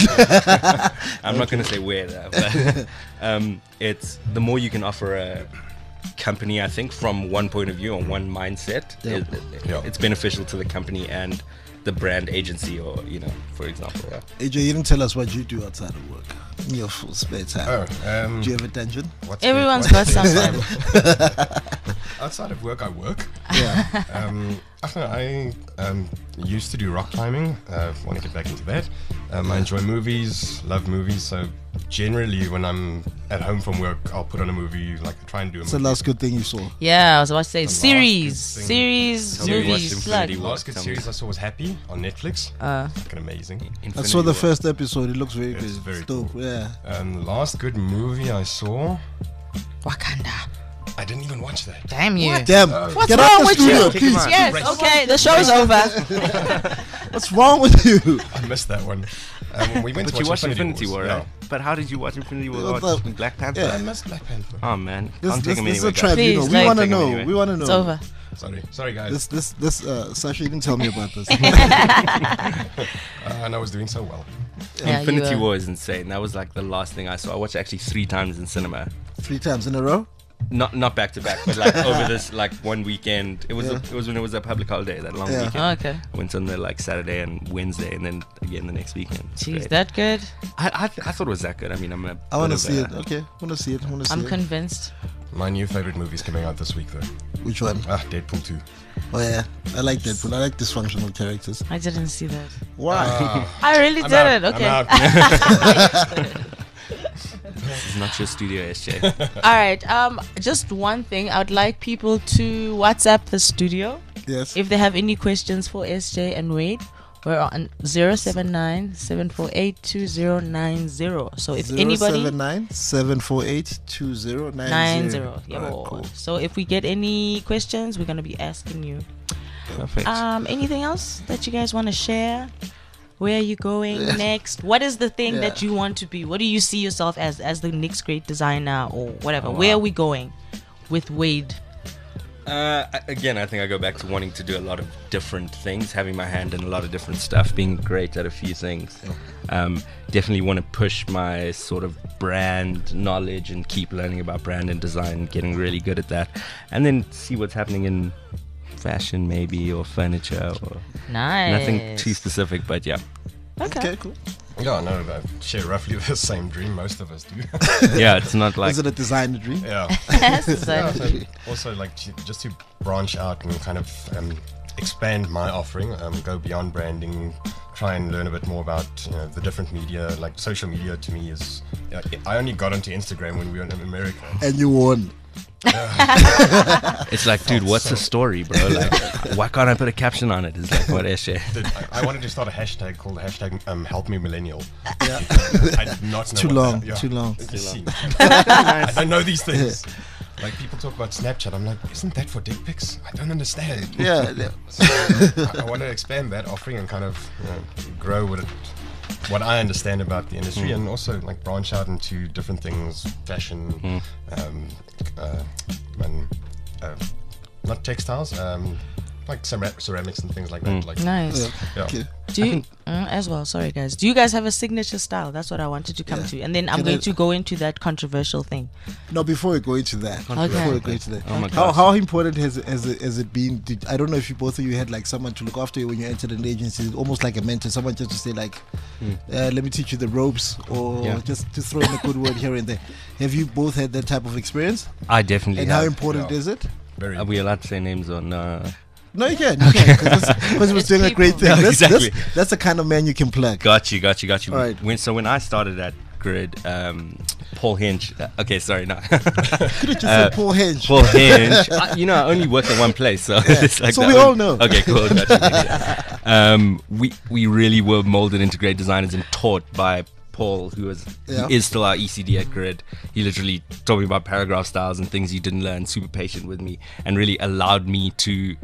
I'm not going to say where though, but it's the more you can offer a company, I think, from one point of view or one mindset, it's beneficial to the company and the brand agency, or for example. AJ, you didn't tell us what you do outside of work in your full spare time. Do you have a tangent? Everyone's got something. Outside of work, I work. Yeah. I used to do rock climbing. Want to get back into that. I enjoy movies, love movies. So generally, when I'm at home from work, I'll put on a movie. Like I try and do a movie. What's the last good thing you saw? Yeah, I was about to say series, movies. The last good series I saw was Happy on Netflix. Fucking amazing. I saw the first episode. It looks very good. It's very dope. cool. Yeah. The last good movie I saw, Wakanda. I didn't even watch that. Damn you. Damn. What's Get wrong out the with studio, you? please. Yes, okay, the show is over. What's wrong with you? I missed that one. We went But to you watched Infinity War, yeah. right? But how did you watch Infinity War? Well, Watch Black Panther? yeah. I missed Black Panther. Oh man, This can't take him is anywhere, a guys. tribunal. Please, We like- want to Take 'em know. anyway. We want to know. It's over. Sorry guys. This Sasha, you didn't tell me about this. And I was doing so well. Yeah, Infinity you were. War is insane. That was like the last thing I saw. I watched it actually 3 times in cinema. 3 times in a row? Not back to back, but like over this like one weekend. It was when it was a public holiday, that long weekend. Oh, okay. I went on there like Saturday and Wednesday, and then again the next weekend. It's Jeez, great. that good? I thought it was that good. I mean, I want to see it. Okay, want to see it. I'm convinced. My new favorite movie is coming out this week though. Which one? Deadpool 2. Oh yeah, I like Deadpool. I like dysfunctional characters. I didn't see that. Why? I really I'm didn't. out. Okay. I'm out. It's not your studio, SJ. All right. Just one thing. I would like people to WhatsApp the studio Yes. if they have any questions for SJ and Wade. We're on 079-748-2090. So if anybody 079-748-2090. 90. Yeah, Alright, cool. So if we get any questions, we're gonna be asking you. Perfect. Anything else that you guys want to share? Where are you going next? What is the thing that you want to be? What do you see yourself as the next great designer or whatever? Where are we going with Wade? Again, I think I go back to wanting to do a lot of different things, having my hand in a lot of different stuff, being great at a few things. Definitely want to push my sort of brand knowledge and keep learning about brand and design, getting really good at that, and then see what's happening in fashion maybe, or furniture, or nothing too specific, but yeah. Okay, cool. Yeah, no, I share roughly the same dream. Most of us do. Yeah, it's not like... Is it a designer dream? Yeah. Also, like, just to branch out and kind of expand my offering, go beyond branding, try and learn a bit more about the different media. Like, social media to me is... I only got onto Instagram when we were in America. And you won. It's like, dude, what's the story, bro? Like, why can't I put a caption on it? It's like, what is it? I wanted to start a hashtag called Help Me Millennial. Yeah. I did not know Too long. I don't know these things. Like, people talk about Snapchat. I'm like, isn't that for dick pics? I don't understand. Yeah. So I want to expand that offering and kind of grow with it. What I understand about the industry, and also like branch out into different things, fashion, and not textiles, like ceramics and things like that. Like, nice. Yeah. Okay. Do you as well? Sorry, guys. Do you guys have a signature style? That's what I wanted to come to, and then I'm going to go into that controversial thing. No, before we go into that. Oh my How important has it been? I don't know if both of you had like someone to look after you when you entered an agency, almost like a mentor, someone just to say like, let me teach you the ropes, or just to throw in a good word here and there. Have you both had that type of experience? I definitely And have. how important is it? very. Are we allowed to say names or no? No, you can, because he was doing a great thing. No, exactly. That's the kind of man you can plug. Got you. All right. When I started at Grid, Paul Hinge. Okay, sorry, no. Could have just said Paul Hinge. Paul Hinge. I only work at one place, so it's like so we all know. Okay, cool. Gotcha. We really were molded into great designers and taught by Paul, who is still our ECD at Grid. He literally taught me about paragraph styles and things you didn't learn. Super patient with me and really allowed me to,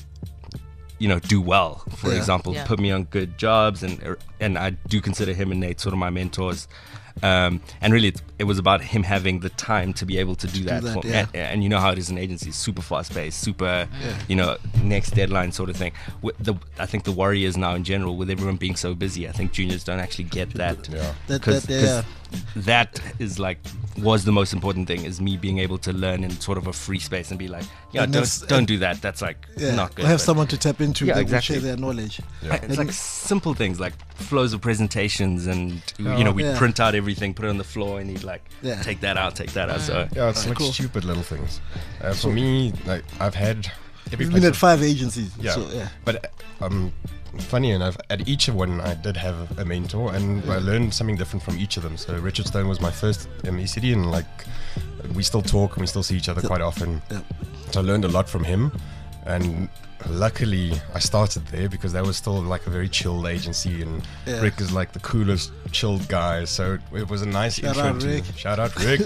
do well. For example, put me on good jobs, and I do consider him and Nate sort of my mentors. And really, it was about him having the time to be able to do that. For me. And you know how it is in agencies, super fast paced, super, next deadline sort of thing. I think the worry is now in general, with everyone being so busy, I think juniors don't actually get that. Because that is was the most important thing, is me being able to learn in sort of a free space and be like, don't do that. That's not good. Or have someone to tap into that exactly. will share their knowledge. It's like simple things like flows of presentations, and we print out everything, put it on the floor, and he'd take that out. So it's like stupid little things. For me, like I've had. You've been at 5 agencies. But funny enough, at each of one I did have a mentor, and I learned something different from each of them. So Richard Stone was my first ECD, and we still talk and we still see each other quite often. So I learned a lot from him, and luckily I started there because that was still like a very chilled agency, and Rick is like the coolest chilled guy, so it was a nice intro. Shout out Rick.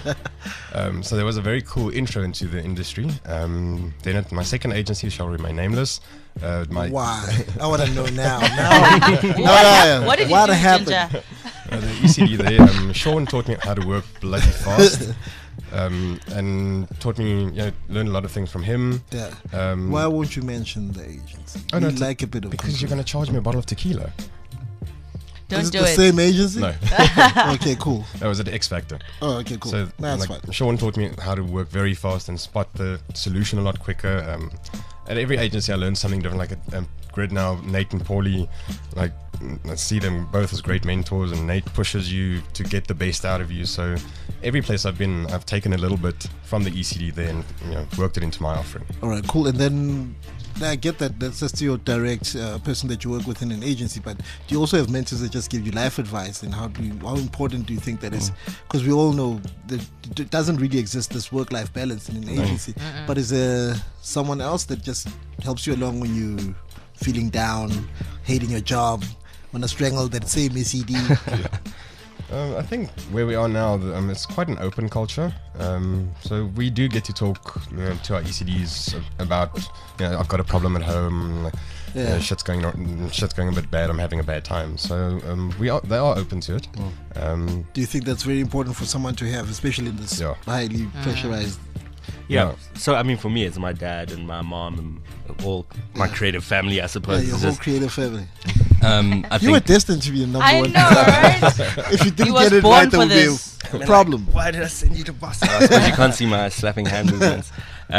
So there was a very cool intro into the industry. Then at my second agency, shall remain nameless. Why? I want to know now. What did you do, Ginger? The ECD there, Sean taught me how to work bloody fast. And taught me, learned a lot of things from him. Why won't you mention the agency? Like a bit of because you're going to charge me a bottle of tequila. Don't do it. The same agency? No. Okay, cool. That was at X Factor. Oh, okay, cool. So that's fine. Sean taught me how to work very fast and spot the solution a lot quicker. At every agency I learned something different. Like at Grid now, Nate and Paulie, I see them both as great mentors, and Nate pushes you to get the best out of you. So every place I've been, I've taken a little bit from the ECD there and worked it into my offering. All right, cool. And then I get that that's just your direct person that you work with in an agency, but do you also have mentors that just give you life advice? And how important do you think that is? Because we all know that it doesn't really exist, this work-life balance in an agency. But is there someone else that just helps you along when you're feeling down, hating your job, want to strangle that same ECD? I think where we are now, it's quite an open culture. So we do get to talk to our ECDs about, I've got a problem at home, shit's going a bit bad, I'm having a bad time. So they are open to it. Do you think that's very important for someone to have, especially in this highly pressurized Yeah. So I mean, for me, it's my dad and my mom and all my creative family, I suppose. Yeah, your whole creative family. I You were think destined to be a number I one. know, right? If you He didn't was get it born right, there for would be this. a problem. why did I send you to Boston? I suppose you can't see my slapping hand movements.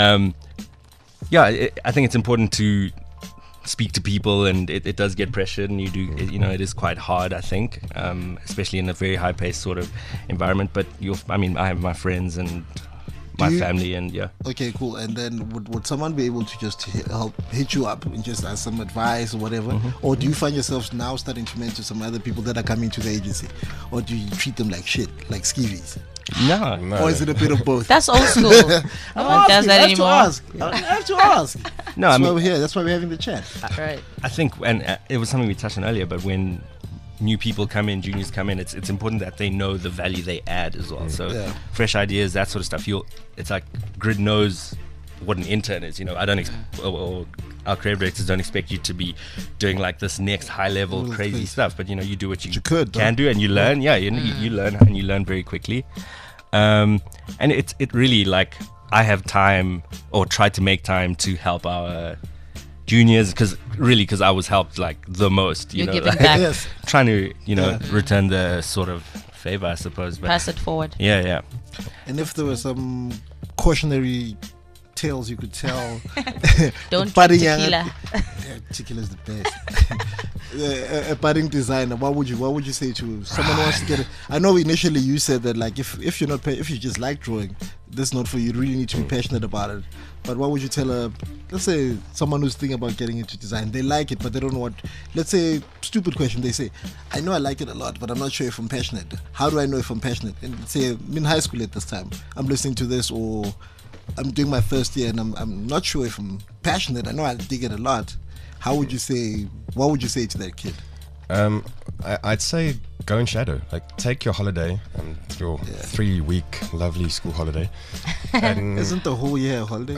I think it's important to speak to people, and it does get pressured, and it is quite hard, I think, especially in a very high paced sort of environment. But I have my friends and my family, and Okay, cool. And then would someone be able to just help hit you up and just ask some advice or whatever? Or do you find yourself now starting to mentor some other people that are coming to the agency? Or do you treat them like shit, like skivvies? No. Or is it a bit of both? That's old school. No one does that anymore. I have to ask. No, That's why we're here. That's why we're having the chat. Right. I think, and it was something we touched on earlier, but when new people come in, juniors come in, it's important that they know the value they add as well. So fresh ideas, that sort of stuff. It's like Grid knows what an intern is. I don't or our creative directors don't expect you to be doing like this next high level crazy stuff, but you do what you can do, and you learn. You learn, and you learn very quickly. And it really, like, I have time, or try to make time to help our juniors, because I was helped like the most. You're giving back. Yes. Trying to return the sort of favor, I suppose. But Pass it forward. Yeah. And if there were some cautionary tales you could tell, Don't budding drink young- tequila. Yeah, tequila is the best. A budding designer, what would you say to someone who wants to get it? I know initially you said that, like, if you're not if you just like drawing, this is not for you. You really need to be passionate about it. But what would you tell let's say someone who's thinking about getting into design? They like it, but they don't know what. Let's say, stupid question. They say, I know I like it a lot, but I'm not sure if I'm passionate. How do I know if I'm passionate? And say, I'm in high school at this time. I'm listening to this, or I'm doing my first year, and I'm not sure if I'm passionate. I know I dig it a lot. What would you say to that kid? I'd say go and shadow. Like, take your holiday, your 3-week lovely school holiday. And Isn't the whole year a holiday?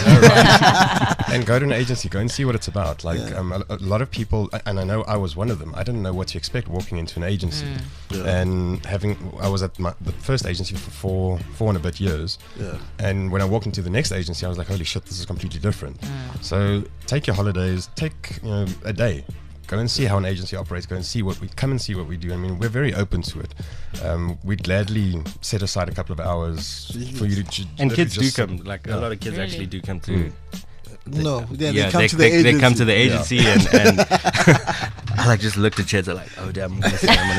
and go to an agency. Go and see what it's about. Like, a lot of people, and I know I was one of them. I didn't know what to expect walking into an agency, and I was at the first agency for four and a bit years. Yeah. And when I walked into the next agency, I was like, holy shit, this is completely different. So take your holidays. Take a day. Go and see how an agency operates. Go and see come and see what we do. I mean, we're very open to it. We'd gladly set aside a couple of hours for you to. And kids do come. Like, a lot of kids actually do come to. They come to the agency. They come to the agency, and I like just looked at Cheds. I'm like, oh damn, I'm gonna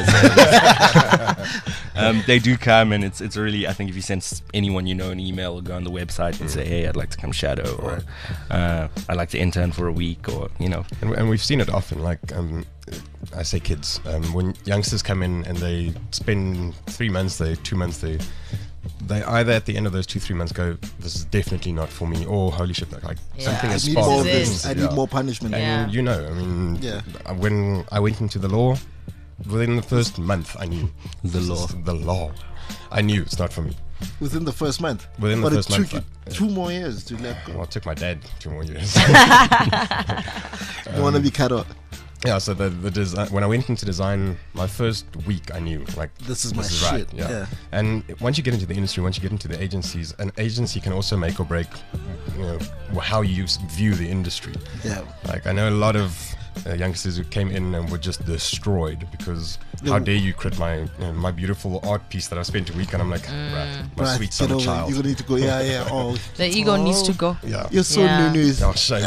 say. They do come, and it's really. I think if you send anyone an email, or go on the website and say, hey, I'd like to come shadow, or I'd like to intern for a week, or And we've seen it often. Like, I say kids. When youngsters come in and they spend 3 months, 2 months, they either at the end of those 2-3 months go, this is definitely not for me, or holy shit, like something I has need more sparked. of this. I need more punishment. And I mean, when I went into the law, within the first month, I knew the law. I knew it's not for me. Within the first month. Within the first month. It took you 2 more years to let go. Well, it took my dad 2 more years. You want to be cut off. Yeah, so the design, when I went into design, my first week I knew, like, this is my shit. Right, yeah. And once you get into the industry, once you get into the agencies, an agency can also make or break, how you view the industry. Yeah. Like, I know a lot of youngsters who came in and were just destroyed because how dare you crit my beautiful art piece that I spent a week, and I'm like, my sweet summer child. You're gonna need to go. Oh, the ego needs to go. Yeah, you're so new. Oh, shame.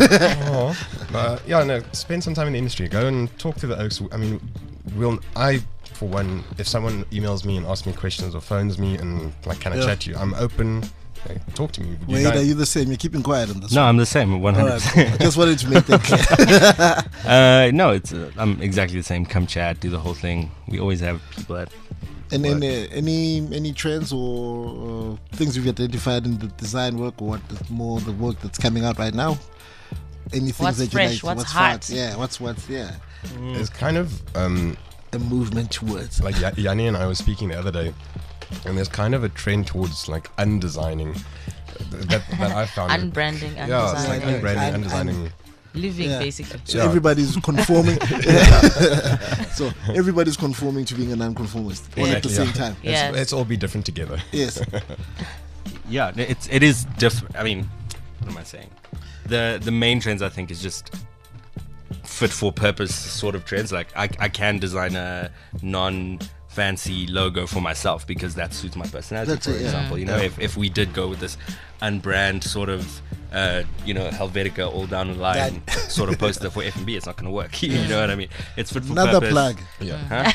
But spend some time in the industry. Go and talk to the oaks. I mean, for one, if someone emails me and asks me questions or phones me and like, can I chat to you? I'm open. Talk to me. Wait, are you the same? You're keeping quiet on this No, one. I'm the same, 100%. Right, I just wanted to make that clear. No, I'm exactly the same. Come chat, do the whole thing. We always have people at. And then any trends or things you've identified in the design work, or more the work that's coming out right now? Anything what's that fresh? you like? What's hot? What's There's kind of a movement towards. Like Yanni and I were speaking the other day, and there's kind of a trend towards like undesigning that I found. Unbranding, undesigning. Yeah, it's like unbranding, undesigning. Living, basically. So everybody's conforming. So everybody's conforming to being a non-conformist all at the same time. Let's all be different together. Yes. Yeah, it is different. I mean, what am I saying? The main trends I think is just fit for purpose sort of trends. Like I can design a non-fancy logo for myself because that suits my personality. That's for it, yeah. example, you know, if we did go with this unbrand sort of Helvetica all down the line sort of poster for F&B, it's not going to work. You know what I mean? It's fit for Another purpose. plug. Yeah.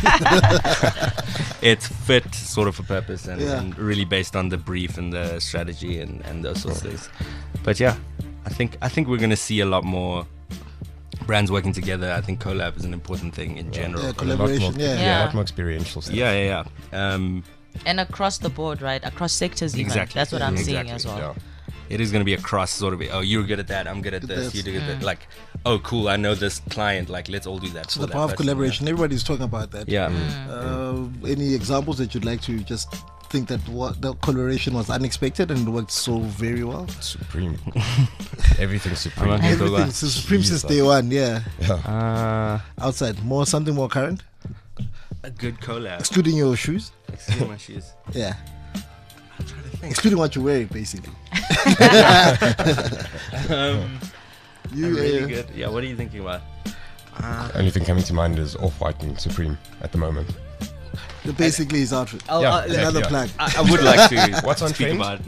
It's fit sort of for purpose and really based on the brief and the strategy and those sorts of things. But yeah, I think we're going to see a lot more brands working together. I think collab is an important thing in general. Yeah, collaboration. A lot more experiential stuff. Yeah. And across the board, right? Across sectors, even. Exactly. That's what I'm seeing Exactly. as well. Yeah. It is going to be a cross sort of. Oh, you're good at that. I'm good at this. You're good at that. Like, oh, cool. I know this client. Like, let's all do that. So for the that power of person, collaboration. Everybody's talking about that. Yeah. Any examples that you'd like to just think that the collaboration was unexpected and worked so very well? Supreme. Everything's Supreme. Everything's Supreme since day one. Yeah. Outside, something more current. A good collab. Excluding your shoes. Excluding my shoes. Yeah. I'm trying to think. Excluding what you're wearing, basically. Really good. Yeah. What are you thinking about? Only thing coming to mind is Off-White and Supreme at the moment. Basically, his outfit. Another plug. I would like to. What's on speak trend? about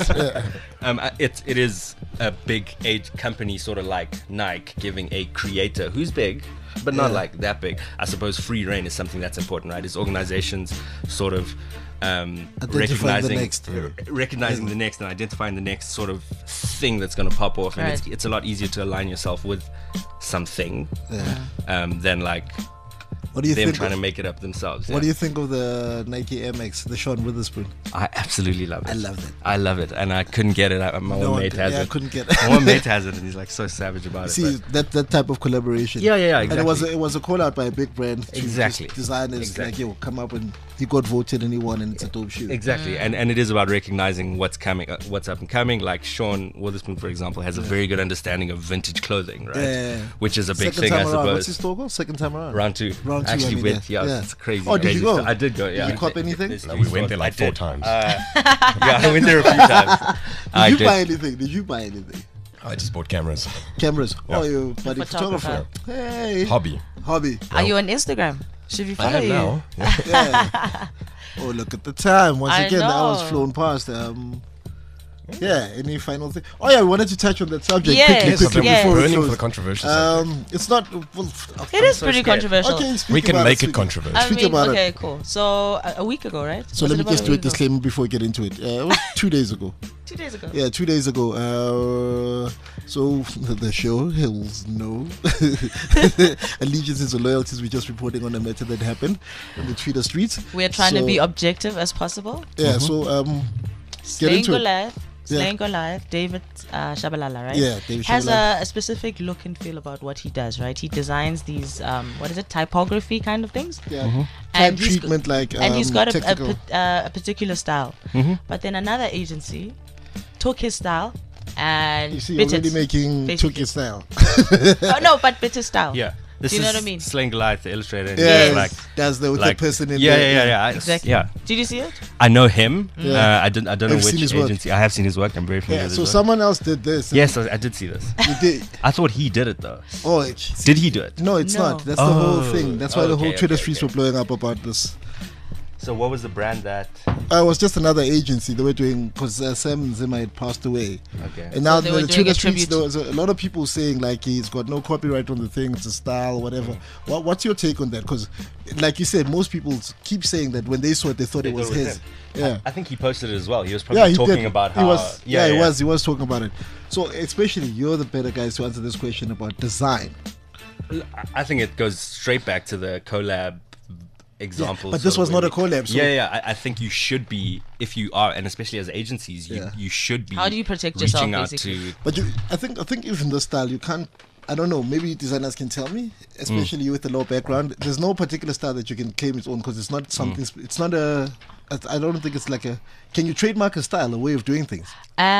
it is a big age company, sort of like Nike, giving a creator who's big, but not like that big. I suppose free reign is something that's important, right? It's organizations sort of recognizing the next and identifying the next sort of thing that's going to pop off, and it's a lot easier to align yourself with something than like. What do you think trying to make it up themselves. What do you think of the Nike Air Max, the Sean Witherspoon? I absolutely love it. I love it. I love it, and I couldn't get it. My one mate has it. I couldn't get it. My one mate has it, and he's like so savage about it. See that type of collaboration. Yeah, exactly. And it was a call out by a big brand. To designers like come up and he got voted and he won, and it's a dope shoe. Exactly, and it is about recognizing what's coming, what's up and coming. Like Sean Witherspoon, for example, has a very good understanding of vintage clothing, right? Which is a big thing, I suppose. What's his store called? Second time around. Round two. Actually went. Yeah, it's crazy. Oh, did you go? I did go. Yeah. Did you cop anything? No, we went there like 4 times. Yeah, I went there a few times. Did you buy anything? I just bought cameras. Cameras? Yeah. Oh, you're a buddy photographer. Hey. Hobby. Are you on Instagram? Should we follow I have you? now. Yeah. Oh, look at the time. Once again, the hour's flown past. Any final thing? Oh yeah, we wanted to touch on that subject quickly before we burning close. for the controversial subject. It's not. It is pretty controversial. Okay, we can make it controversial. Speak about it. Cool. So a week ago, right? So let me just do a disclaimer before we get into it. It was 2 days ago. 2 days ago. Yeah, 2 days ago. So the show Hills know allegiances or loyalties. We're just reporting on a matter that happened on the Twitter streets. We're trying to be objective as possible. Yeah. So Slaying Goliath, David Shabalala, right? Yeah, David has Shabalala. a specific look and feel about what he does, right? He designs these, typography kind of things. Yeah. Time treatment, and he's got a particular style. But then another agency took his style and you see, bit already it, making basically. took his style. Oh no, but bit his style. Yeah. Do you know what I mean? Slaying Goliath, the illustrator. Yeah, like that's the person in there. Yeah. Exactly. Yeah. Did you see it? I know him. Yeah. I don't know which agency. I have seen his work. I'm very familiar with his work. So someone else did this. Yes, I did see this. You did. I thought he did it though. Oh, did he do it? No, it's not. That's the whole thing. That's why the whole Twitter streets were blowing up about this. So what was the brand that? It was just another agency they were doing because Sam Zimmer had passed away. Okay. And now so the Twitter streets, there was a lot of people saying like he's got no copyright on the thing, it's a style, whatever. What's your take on that? Because, like you said, most people keep saying that when they saw it, they thought it was his. Him. Yeah. I think he posted it as well. He was probably talking about how. He was talking about it. So especially you're the better guys to answer this question about design. I think it goes straight back to the collab examples. But this was not a collab. So I think you should be, if you are, and especially as agencies, you should be. How do you protect yourself, reaching out basically? But I think even the style you can't. I don't know. Maybe designers can tell me, especially you with the low background. There's no particular style that you can claim its own because it's not something. It's not a. I don't think it's like a. Can you trademark a style, a way of doing things?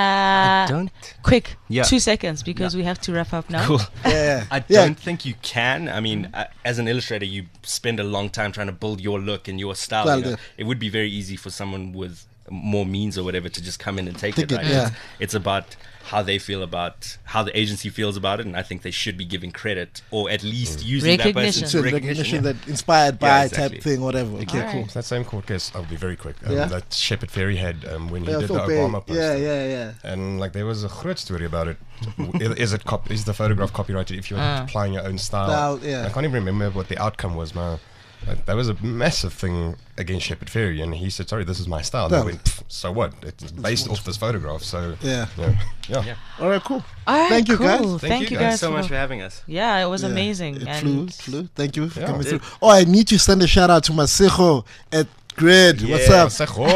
I don't. Quick, 2 seconds because we have to wrap up now. Cool. Yeah. I don't think you can. I mean, as an illustrator, you spend a long time trying to build your look and your style. You know? It would be very easy for someone with more means or whatever to just come in and take it. Right? Yeah. It's about how they feel about how the agency feels about it, and I think they should be given credit or at least using that person So recognition that inspired by type thing, whatever. Okay, cool. That same court case, I'll be very quick. Yeah. That Shepard Fairey had when he did the Phil Obama Perry. poster. Yeah. And like there was a great story about it. Is the photograph copyrighted if you're applying your own style? Yeah. I can't even remember what the outcome was, man. That was a massive thing against Shepard Fairey, and he said, "Sorry, this is my style." They went, "So what? It's based off this photograph." So yeah. All right, cool. All right, Thank you, cool. guys. Thank you guys so much for having us. Yeah, it was amazing. It And flew. Thank you for coming it through. Oh, I need to send a shout out to Masego at Grid. What's up?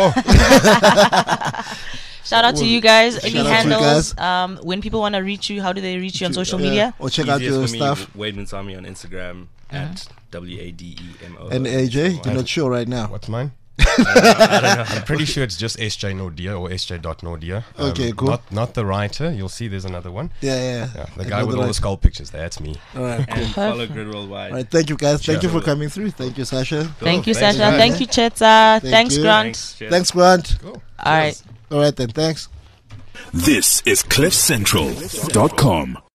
shout out to you guys. Any Shout out to you handles? When people want to reach you, how do they reach you on social media? Or check out Easiest your for me, stuff. Wade Mansami on Instagram at WADEMO. And AJ, you're not sure right now. What's mine? I don't know. I'm pretty sure it's just SJ Nordia or SJ.Nordia. Okay, cool. Not the writer. You'll see there's another one. Yeah. The guy with all the skull pictures. That's me. All right, cool. And follow Grid Worldwide. All right, thank you guys. Thank you for coming through. Thank you, Sasha. Thank you, Thanks, Sasha. guys. Thank you, Chetza. Thanks, you. Grant. Thanks, Grant. Cool. All right. All right then, thanks. This is CliffCentral.com.